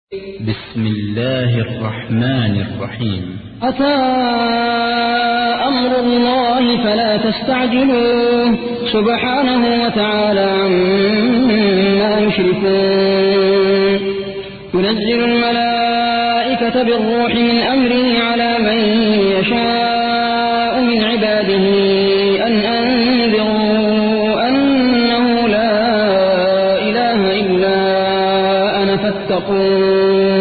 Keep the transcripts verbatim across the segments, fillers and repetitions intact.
بسم الله الرحمن الرحيم. أتى أمر الله فلا تستعجلوه سبحانه وتعالى عما يشركون. ينزل الملائكة بالروح من أمره على من يشاء من عباده أن أنذروا أنه لا إله إلا أنا فاتقون.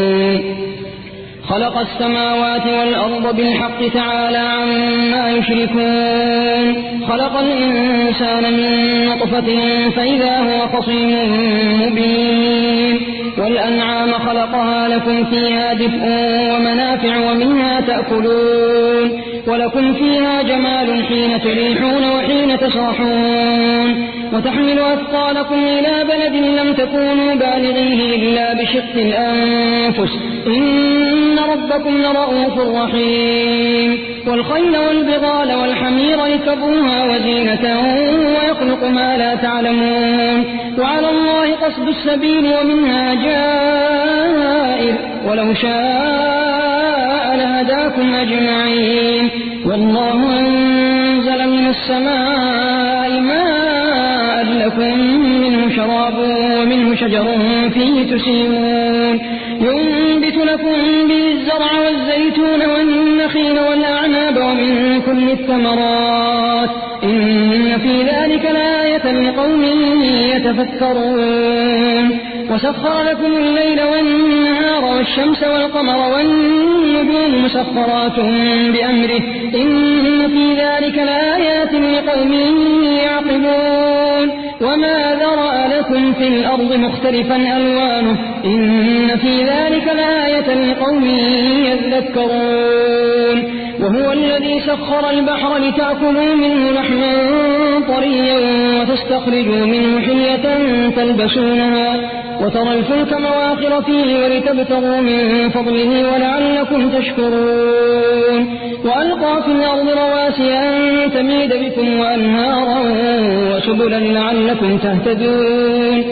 خلق السماوات والأرض بالحق تعالى عما يشركون. خلق الإنسان من نطفة فإذا هو خصيم مبين. والأنعام خلقها لكم فيها دفء ومنافع ومنها تأكلون ولكم فيها جمال حين تريحون وحين تسرحون. وتحمل أثقالكم إلى بلد لم تكونوا بالغيه إلا بشق الأنفس إن ربكم لرؤوف رحيم. والخيل والبغال والحمير لتركبوها وزينة ويخلق ما لا تعلمون. وعلى الله قصد السبيل ومنها جائر ولو شاء لهداكم أجمعين. والله أنزل من السماء ماء لكم منه شراب ومنه شجر فيه تسيمون. ينبت لكم به الزرع والزيتون والنخيل والأعناب ومن كل الثمرات إن في ذلك لآية لقوم يتفكرون. وسخر لكم الليل والنهار والشمس والقمر والنجوم مسخرات بأمره إن في ذلك لآيات لقوم يعقلون. وما ذرأ لكم في الأرض مختلفا ألوانه إن في ذلك لآية لقوم يذكرون. وهو الذي سخر البحر لتأكلوا منه لحما طريا وتستخرجوا منه حلية تلبسونها وترى الفلك مواخر فيه ولتبتغوا من فضله ولعلكم تشكرون. وألقى في الأرض رواسي أن تميد بكم وأنهارا وسبلا لعلكم تهتدون.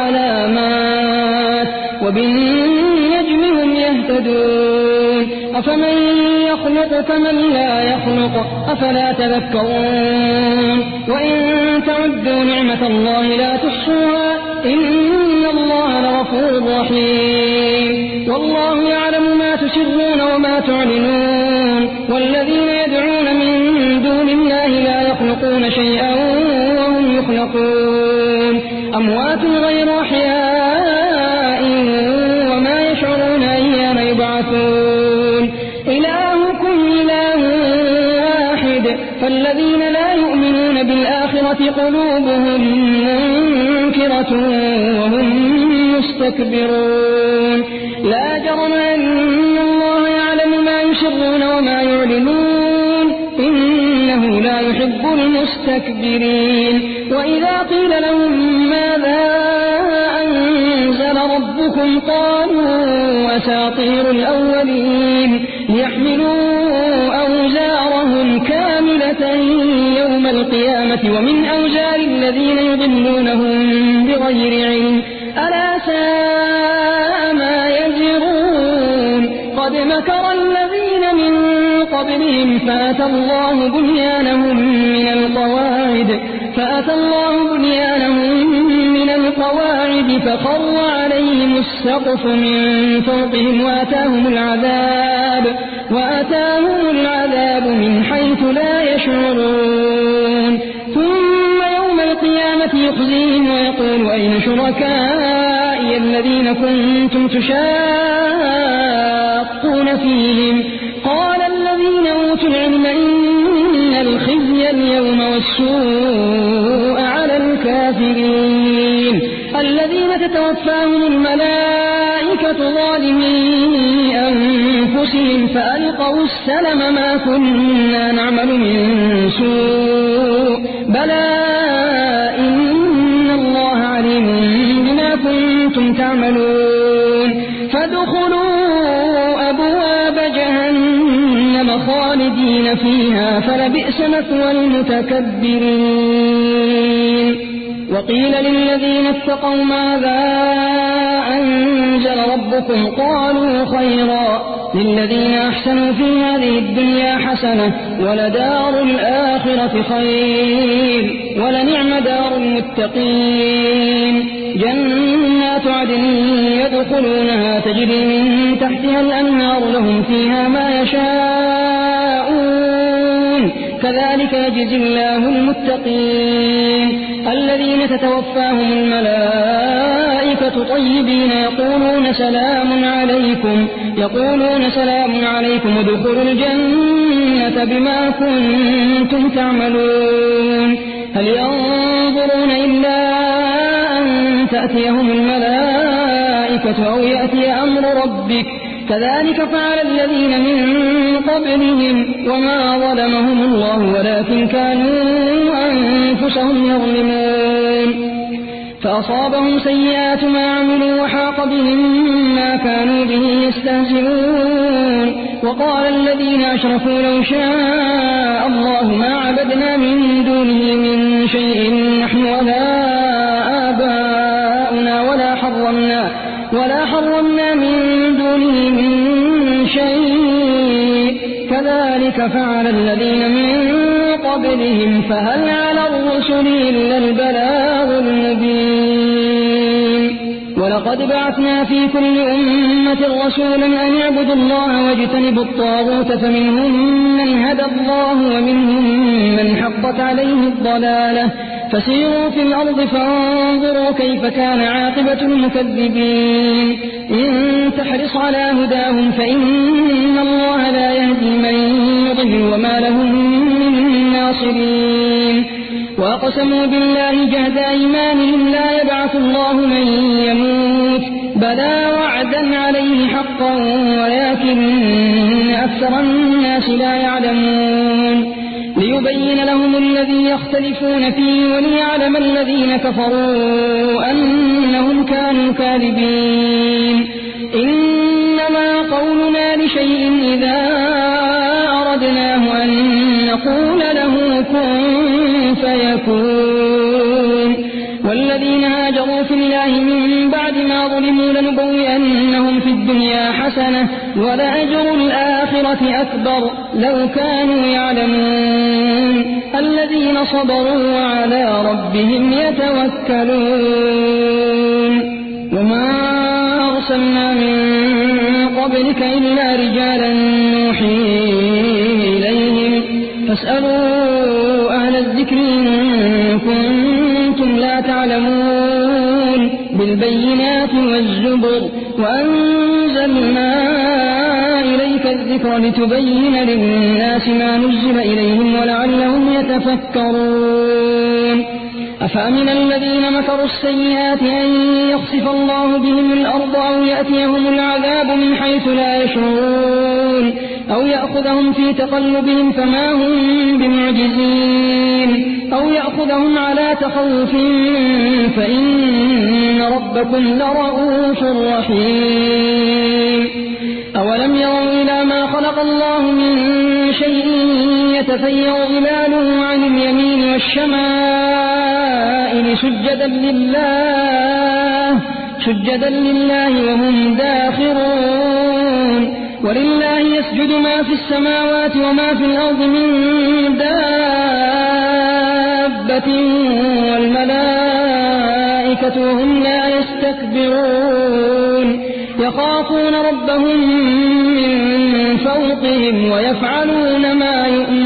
وعلامات وبالنجم هم يهتدون. أفمن يخلق كمن لا يخلق أفلا تذكرون. وإن تعدوا نعمة الله لا تحصوها إن الله لغفور رحيم. والله يعلم ما تسرون وما تعلنون. والذين يدعون من دون الله لا يخلقون شيئا وهم يخلقون. أموات غير أحياء وما يشعرون أيان يبعثون. إلهكم إله واحد فالذين لا يؤمنون بالآخرة قلوبهم منكرة وهم مستكبرون. لا جرم أن الله يعلم ما يسرون وما يعلنون إنه لا يحب المستكبرين. وإذا قيل لهم ماذا أنزل ربكم قالوا أساطير الأولين ليحملوا أوزارهم كاملة يوم القيامة ومن أوزار الذين يضلونهم بغير علم ألا ساء ما يزرون. قد مكر الذين من قبلهم فأتى الله بنيانهم من القواعد فأتى الله بنيانهم من القواعد فخر عليهم السقف من فوقهم وأتاهم العذاب وأتاهم العذاب من حيث لا يشعرون. ثم يوم القيامة يخزيهم ويقول أين شركائي الذين كنتم تشاقون فيهم قال الذين أوتوا العلم إن الخزي اليوم والسوء على الكافرين الذين تتوفاهم الملائكة ظالمي أنفسهم فألقوا السلم ما كنا نعمل من سوء بلى إن الله عليم بما كنتم تعملون. فادخلوا أبواب جهنم خالدين فيها فلبئس مثوى المتكبرين. وقيل للذين اتقوا ماذا أنزل ربكم قالوا خيرا للذين أحسنوا في هذه الدنيا حسنة ولدار الآخرة خير ولنعم دار المتقين جنات عدن يدخلونها تجري من تحتها الأنهار لهم فيها ما يشاءون كذلك يجزي الله المتقين الذين تتوفاهم الملائكة طيبين يقولون سلام عليكم يقولون سلام عليكم ادخلوا الجنة بما كنتم تعملون هل ينظرون إلا أن تأتيهم الملائكة أو يأتي أمر ربك كذلك فعل الذين من قبلهم وما ظلمهم الله ولكن كانوا أنفسهم يظلمون فأصابهم سيئات ما عملوا وحاق بهم ما كانوا به يستهزئون وقال الذين أشركوا لو شاء الله ما عبدنا من دونه من شيء نحن ولا آباؤنا ولا حرمنا ولا حرمنا من دونه من شيء كذلك فعل الذين من قبلهم فهل على الرسل إلا البلاغ المبين ولقد بعثنا في كل أمة رسولا أن يعبدوا الله واجتنبوا الطاغوت فمنهم من هدى الله ومنهم من حقت عليه الضلالة فسيروا في الأرض فانظروا كيف كان عاقبة المكذبين إن تحرص على هداهم فإن الله لا يهدي من يضل وما لهم من ناصرين وأقسموا بالله جهد أيمانهم لا يبعث الله من يموت بلى وعدا عليه حقا ولكن أكثر الناس لا يعلمون ليبين لهم الذي يختلفون فيه وليعلم الذين كفروا أنهم كانوا كاذبين إنما قولنا لشيء إذا أردناه أن نقول له كن فيكون والذين هاجروا في الله من بعد ما ظلموا لنبوئنهم في الدنيا حسنة ولأجر الآخرة أكبر لو كانوا يعلمون الذين صبروا وعلى ربهم يتوكلون وما أرسلنا من قبلك إلا رجالا نوحي إليهم فاسألوا أهل الذكر إن كنتم لا تعلمون بالبينات والزبر وأنزلنا إليك الذكر لتبين للناس ما نزل إليهم ولعلهم يتفكرون أفأمن الذين مكروا السيئات أن يخسف الله بهم الأرض أو يأتيهم العذاب من حيث لا يشعرون أو يأخذهم في تقلبهم فما هم بمعجزين أو يأخذهم على تخوف فإن ربكم لرؤوف رحيم أولم يروا إلى ما خلق الله من شيء يتفير ظلاله عن اليمين والشمائل سجدا لله سجدا لله وهم داخرون ولله يسجد ما في السماوات وما في الأرض من دابة والملائكة وهم لا يستكبرون يخافون ربهم من فوقهم ويفعلون ما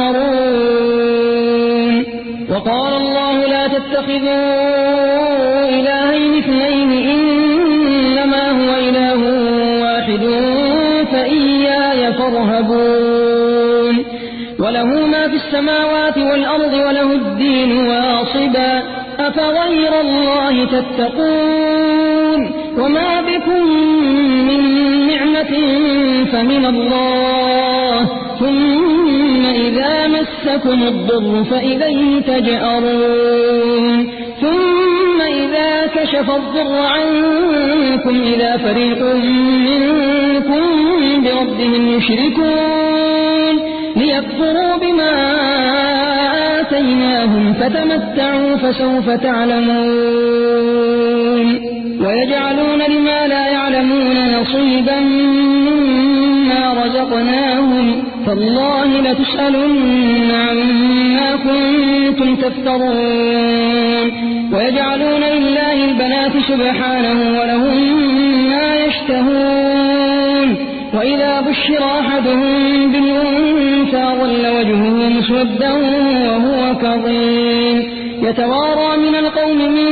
يؤمرون وقال الله لا تتخذوا إلهين اثنين إنما هو إله واحد فإياي فارهبون وله ما في السماوات والأرض وله الدين واصبا أفغير الله تتقون وما بكم من نعمة فمن الله ثم إذا مسكم الضر فإليه تجأرون ثم إذا كشف الضر عنكم إذا فريق منكم بربهم يشركون ليكفروا بما آتيناهم فتمتعوا فسوف تعلمون ويجعلون لما لا يعلمون نصيبا مما رزقناهم تالله لتسألن عما كنتم تفترون ويجعلون لله البنات سبحانه ولهم ما يشتهون وإذا بشر أحدهم بالأنثى ظل وجهه مسودا وهو كظيم يتوارى من القوم من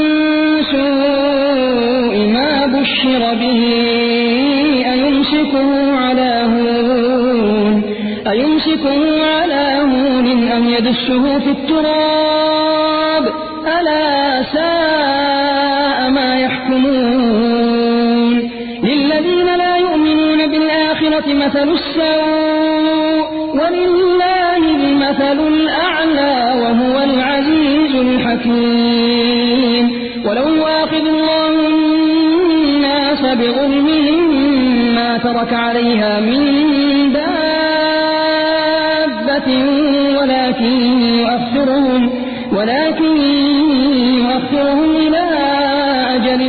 سوء ما بشر به أيمسكه على هون أيمسكه على هون أم يدسه في التراب ألا ساء ما يحكمون للذين لا يؤمنون بالآخرة مثل السوء ولله المثل الأعلى وهو العزيز الحكيم ولو يؤاخذ الله الناس بظلمهم ما ترك عليها من دابة ولكن يؤخرهم ولكن يؤخرهم إلى أجل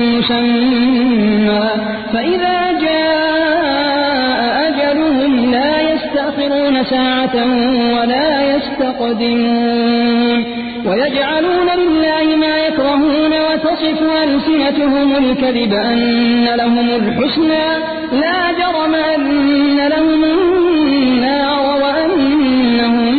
مسمى فإذا جاء أجلهم لا يستأخرون ساعة ولا يستقدمون ويجعلون لله ما يكرهون وتصف ألسنتهم الكذب أن لهم الحسنى لا جرم أن لهم النار وأنهم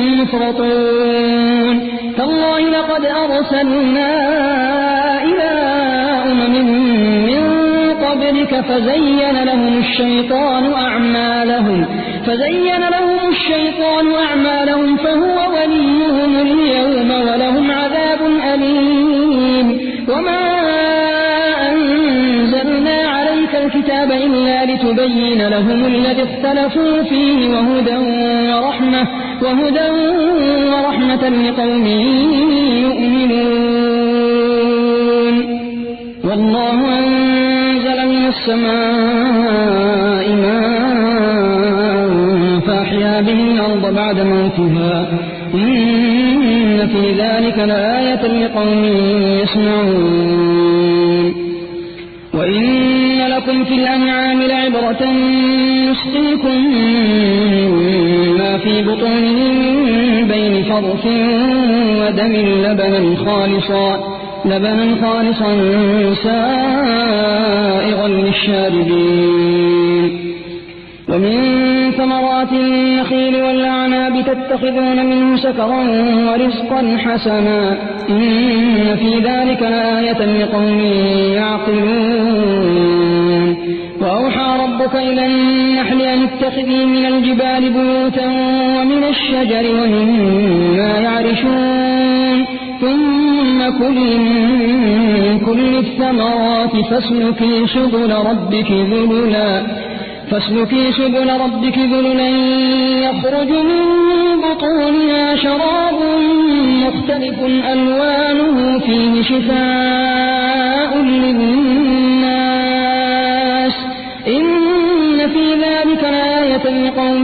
مفرطون تالله لقد أرسلنا إلى أمم من قبلك فزين لهم الشيطان أعمالهم فزين لهم الشيطان أعمالهم فهو وليهم اليوم ولهم عذاب أليم وما أنزلنا عليك الكتاب إلا لتبين لهم الذي اختلفوا فيه وهدى ورحمة وهدى ورحمة لقوم يؤمنون والله أنزل من السماء ماء فأحيا به الأرض بعد موتها إن في ذلك لآية لقوم يسمعون وإن لكم في الأنعام لعبرة نسقيكم مما في بطونه من بين فرث ودم لبنا خالصا لبنا خالصا سائغا للشاربين ومن ثمرات النخيل والأعناب تتخذون منه سكرا ورزقا حسنا إن في ذلك لآية لقوم يعقلون وأوحى ربك إلى النحل أن اتخذي من الجبال بيوتا ومن الشجر ومما يعرشون ثم كلي من كل الثمرات فاسلكي سبل ربك ذللا فاسلكي سبل ربك ذللا يخرج من بطونها شراب مختلف ألوانه فيه شفاء للناس إن في ذلك لآية لقوم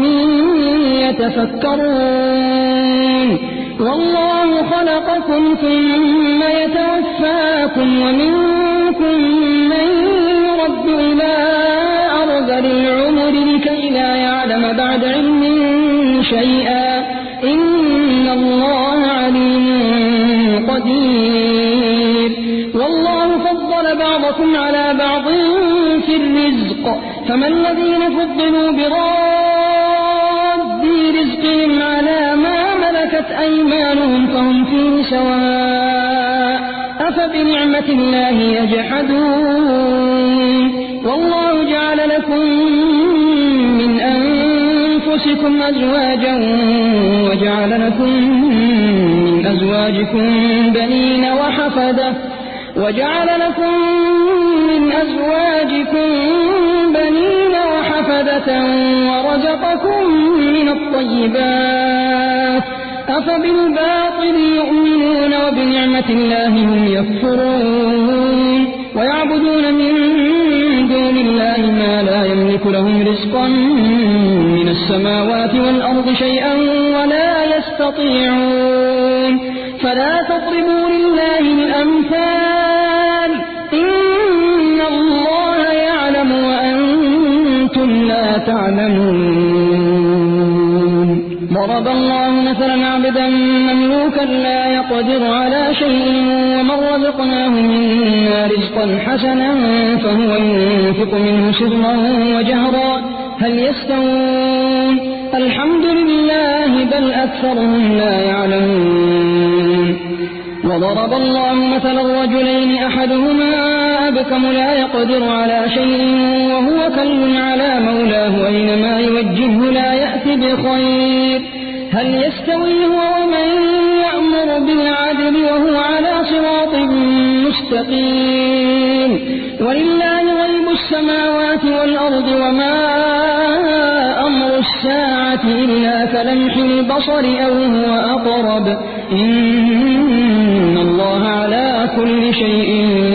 يتفكرون والله خلقكم ثم يتوفاكم ومنكم من يرد إلى أرذل العمر لكي لا يعلم بعد علم شيئا إن الله عليم قدير والله فضل بعضكم على بعض في الرزق فما الذين فضلوا براد رزقهم على ما ملكت أيمانهم فهم فيه سواء أفبنعمة الله يجحدون والله جعل لكم من أنفسكم أزواجا وجعل لكم من أزواجكم بنين وحفدة وجعل لكم من أزواجكم بنين وحفدة ورزقكم من الطيبات أفبالباطل يؤمنون وبنعمة الله هم يكفرون ويعبدون من دون الله ما لا يملك لهم رزقا من السماوات والأرض شيئا ولا يستطيعون فلا تضربوا لله الأمثال إن الله يعلم وأنتم لا تعلمون ضرب الله مثلا عبدا مملوكا لا يقدر على شيء ومن رزقناه منا رزقا حسنا فهو ينفق منه سرا وجهرا هل يستوون الحمد لله بل أكثرهم لا يعلمون وضرب الله مثلا الرجلين أحدهما أبكم لا يقدر على شيء وهو كل على مولاه أينما يوجهه لا يأتي بخير هل يستوي هو ومن يأمر بالعدل وهو على صراط مستقيم ولله غيب السماوات والأرض وما أمر الساعة إلا كلمح البصر أو هو أقرب إن الله على كل شيء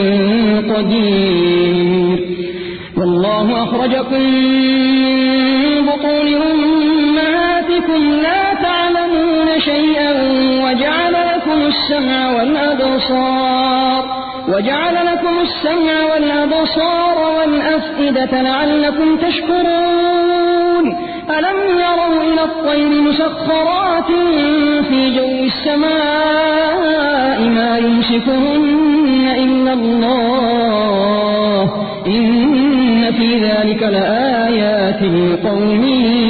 قدير والله أخرجكم من بطون أمهاتكم لا تعلمون شيئا وجعل لكم السمع والأبصار وجعل لكم السمع والأبصار والأفئدة لعلكم تشكرون ألم يروا إلى الطير مسخرات في جو السماء ما يمسكهن إلا الله إن في ذلك لآيات لقوم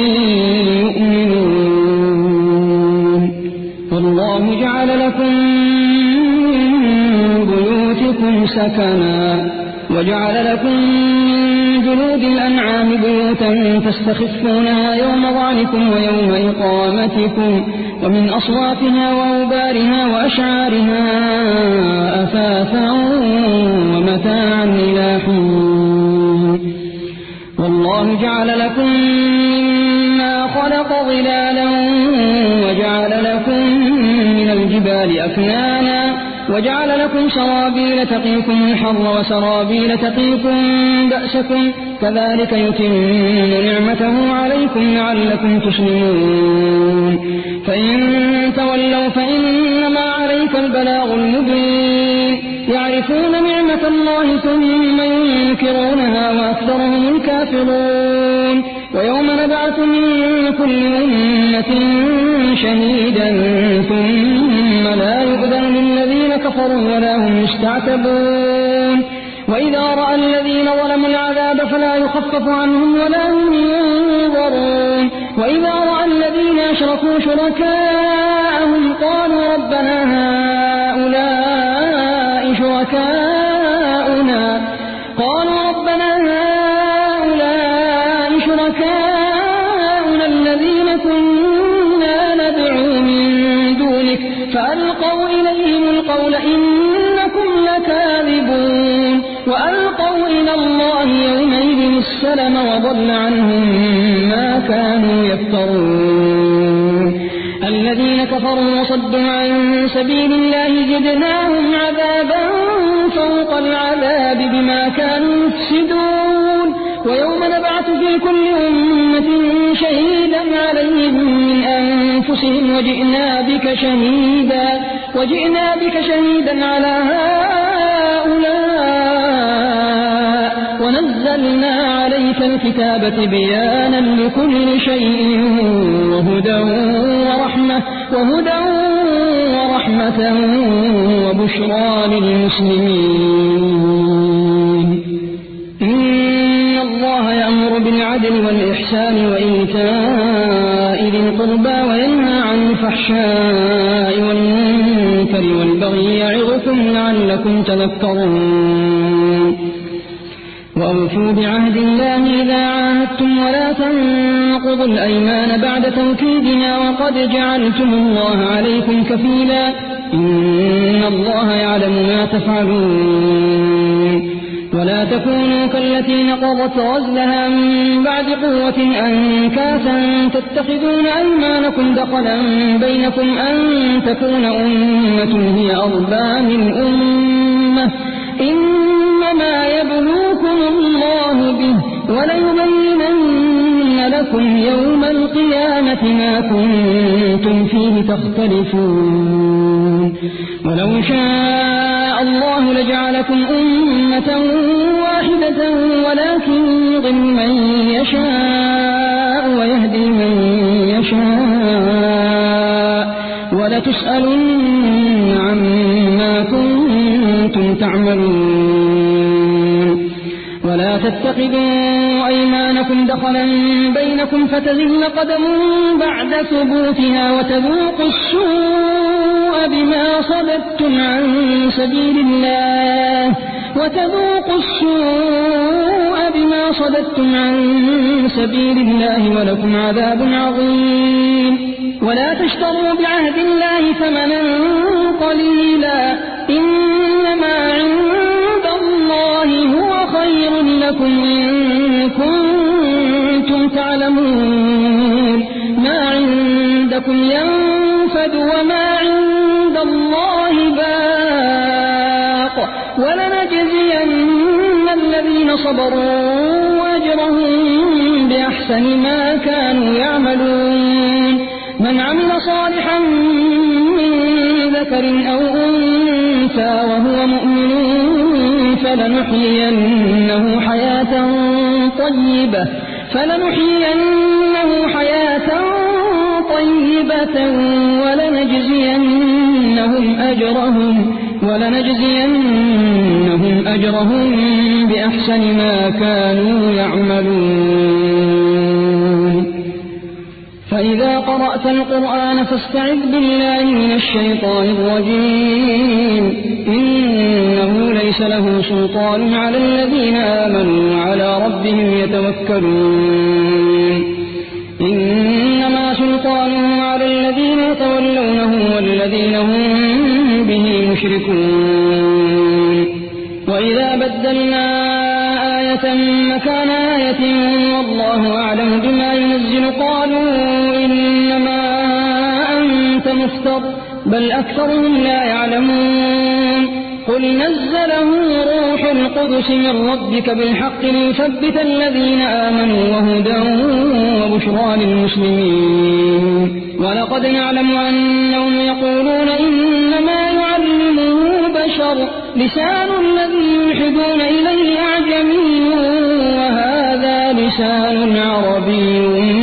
يؤمنون والله جعل لكم من بيوتكم سكنا وجعل لكم من جلود الأنعام بيوتا تستخفونها يوم ظعنكم ويوم إقامتكم ومن أصوافها وأوبارها وأشعارها أثاثا ومتاعا إلى حين والله جعل لكم مما خلق ظلالا وجعل لكم من الجبال أكنانا وجعل لكم سرابيل تقيكم الحر وسرابيل تقيكم بأسكم كذلك يتم نعمته عليكم لعلكم تسلمون فإن تولوا فإنما عليك البلاغ المبين يعرفون نعمة الله ثم ينكرونها وأكثرهم الكافرون ويوم نبعث من كل أمة شهيدا ثم لا يؤذن للذين كفروا ولا هم يستعتبون وإذا رأى الذين ظلموا العذاب فلا يخفف عنهم ولا هم ينظرون وإذا رأى الذين أشركوا شركاءهم قالوا ربنا هؤلاء شركاؤنا قالوا ربنا هؤلاء شركاؤنا الذين كنا ندعو من دونك فألقوا إليهم القول إنكم لكاذبون وألقوا إلى الله يومئذ السلم وضل عنهم ما كانوا يفترون الذين كفروا وصدوا عن سبيل الله زدناهم عذابا فوق العذاب بما كانوا يفسدون ويوم نبعث في كل أمة شهيدا عليهم من أنفسهم وجئنا بك شهيدا وجئنا بك شهيدا على هؤلاء ونزلنا عليك الكتاب بيانا لكل شيء وهدى ورحمة وهدى ورحمة وبشرى للمسلمين إن الله يأمر بالعدل والإحسان وإيتاء ذي القربى وينهى عن الفحشاء والمنكر والبغي يعظكم لعلكم تذكرون وأوفوا بعهد الله إذا عاهدتم ولا تنقضوا الأيمان بعد توكيدها وقد جعلتم الله عليكم كفيلا إن الله يعلم ما تفعلون ولا تكونوا كالتي نقضت غزلها من بعد قوة أنكاثا تتخذون أيمانكم دخلا بينكم أن تكون أمة هي أربى من أمة إنما يبلوكم الله به وليبينن لكم يوم القيامة ما كنتم فيه تختلفون ولو شاء الله لجعلكم أمة واحدة ولكن يضل من يشاء ويهدي من يشاء ولتسألن عما كنتم تعملون ولا تتخذوا أيمانكم دخلا بينكم فتزل قدم بعد ثبوتها وتذوقوا السوء بما صددتم عن سبيل الله وتذوقوا السوء بما صددتم عن سبيل الله ولكم عذاب عظيم ولا تشتروا بعهد الله ثمنا قليلا إنما عند الله هو خير لكم إن كنتم تعلمون ما عندكم ينفد وما عند الله باق ولنجزين الذين صبروا أجرهم بأحسن ما كانوا يعملون من عمل صالحا من ذكر أو أنثى وهو مؤمن فلنحيينه حياة طيبة فلنحيينه حياة طيبة ولنجزينهم أجرهم ولنجزينهم أجرهم بأحسن ما كانوا يعملون فإذا قرأت القرآن فاستعذ بالله من الشيطان الرجيم إنه ليس له سلطان على الذين آمنوا وعلى ربهم يتوكلون إنما سلطانه على الذين يتولونه والذين هم به مشركون وإذا بدلنا آية مكان آية والله أعلم بما ينزل قالوا إنما أنت مفتر بل أكثرهم لا يعلمون قل نزله روح القدس من ربك بالحق ليثبت الذين آمنوا وهدى وبشرى للمسلمين ولقد نعلم أنهم يقولون إنما يعلمه بشر لسان الذي يلحدون إليه أعجمي وهذا لسان عربي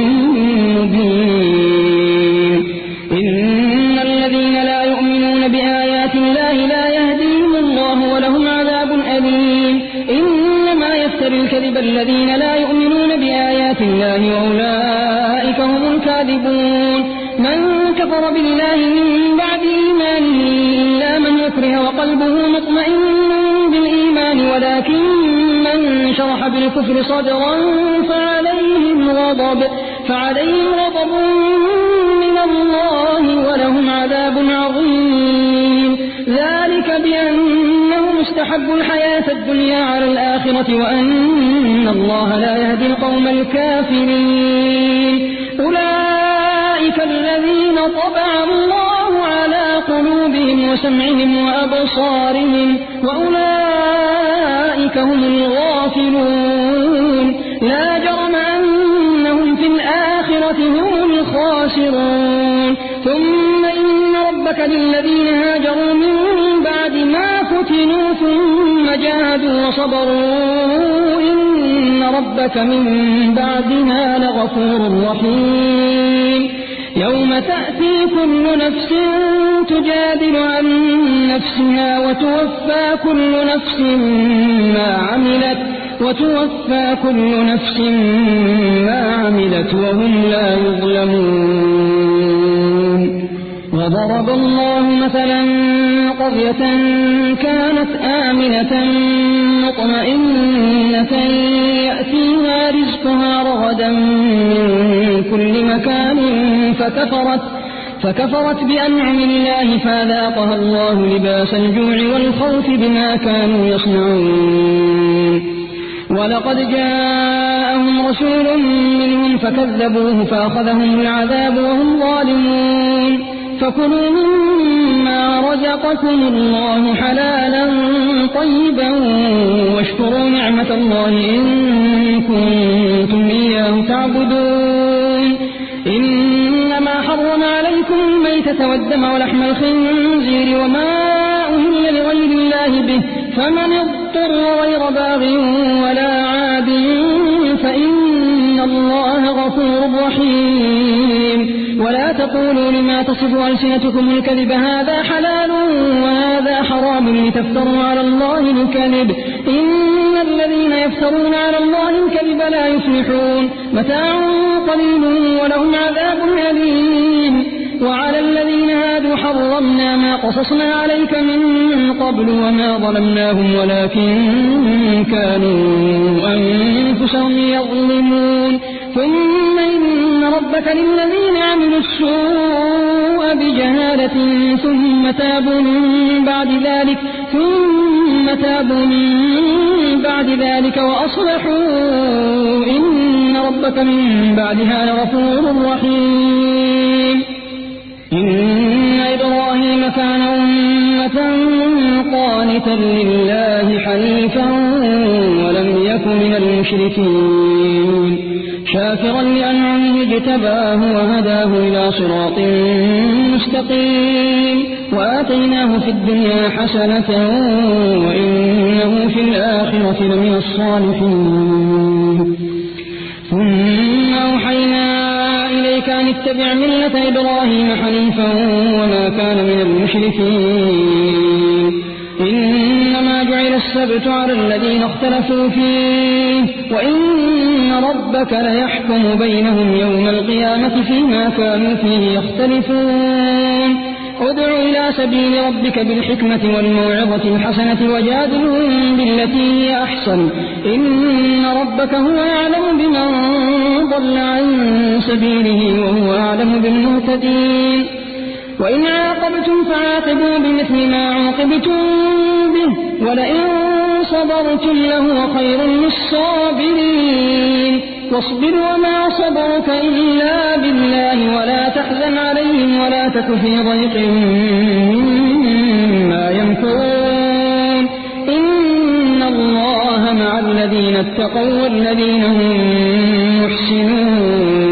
مبين إن الذين لا يؤمنون بآيات الله لا يهديهم الله ولهم عذاب أليم إنما يفتري الكذب الذين لا يؤمنون بآيات الله وأولئك هم الكاذبون من كفر بالله من بعد إيمانه إلا من يكره وقلبه مطمئن بالإيمان ولكن من شرح بالكفر صدرا فعليهم غضب فعليهم غضب من الله ولهم عذاب عظيم ذلك بأنهم استحبوا الحياة الدنيا على الآخرة وأن الله لا يهدي القوم الكافرين أولئك الذين طبع الله على قلوبهم وسمعهم وأبصارهم وأولئك هم الغافلون لا جرم أنهم في الآخرة هم الخاسرون ثم إن ربك للذين هاجروا من بعد ما فتنوا ثم جاهدوا وصبروا إن ربك من بعدها لغفور رحيم يوم تأتي كل نفس تجادل عن نفسها وتوفى كل نفس ما عملت وتوفى كل نفس ما عملت وهم لا يظلمون وضرب الله مثلا قرية كانت آمنة مطمئنة يأتيها رزقها رغدا من كل مكان فكفرت فكفرت بأنعم الله فأذاقها الله لباس الجوع والخوف بما كانوا يصنعون ولقد جاءهم رسول منهم فكذبوه فأخذهم العذاب وهم ظالمون فكلوا مما رزقكم الله حلالا طيبا واشكروا نعمة الله إن كنتم إياه تعبدون تعبدون إنما حرم عليكم الميتة والدم ولحم الخنزير وما أهل لغير الله به فمن اضطر غير باغ ولا عاد فإن الله غفور رحيم ولا تقولوا لما تصف ألسنتكم الكذب هذا حلال وهذا حرام لتفتروا على الله الكذب إن الذين يفترون على الله الكذب لا يفلحون متاع قليل ولهم عذاب أليم وعلى الذين هادوا حرمنا ما قصصنا عليك من قبل وما ظلمناهم ولكن كانوا أنفسهم يظلمون ثم إن ربك للذين عملوا السوء بجهالة ثم تابوا من بعد ذلك ثم تابوا من بعد ذلك وأصلحوا إن ربك من بعدها لغفور رحيم إن إبراهيم كان أمة قانتا لله حنيفا ولم يك من المشركين شاكرا لأنعمه اجتباه وهداه إلى صراط مستقيم وآتيناه في الدنيا حسنة وإنه في الآخرة لمن الصالحين ثم أوحينا إليك أن اتبع ملة إبراهيم حنيفا وما كان من المشركين إنما جعل السبت على الذين اختلفوا فيه وإن ربك ليحكم بينهم يوم القيامة فيما كانوا فيه يختلفون ادع إلى سبيل ربك بالحكمة والموعظة الحسنة وجادلهم بالتي هي أحسن إن ربك هو أعلم بمن ضل عن سبيله وهو أعلم بالمهتدين وإن عاقبتم فعاقبوا بمثل ما عوقبتم به ولئن صبرتم لهو خير للصابرين واصبر وما صبرك إلا بالله ولا تحزن عليهم ولا تك في ضيق مما يمكرون إن الله مع الذين اتقوا والذين هم محسنون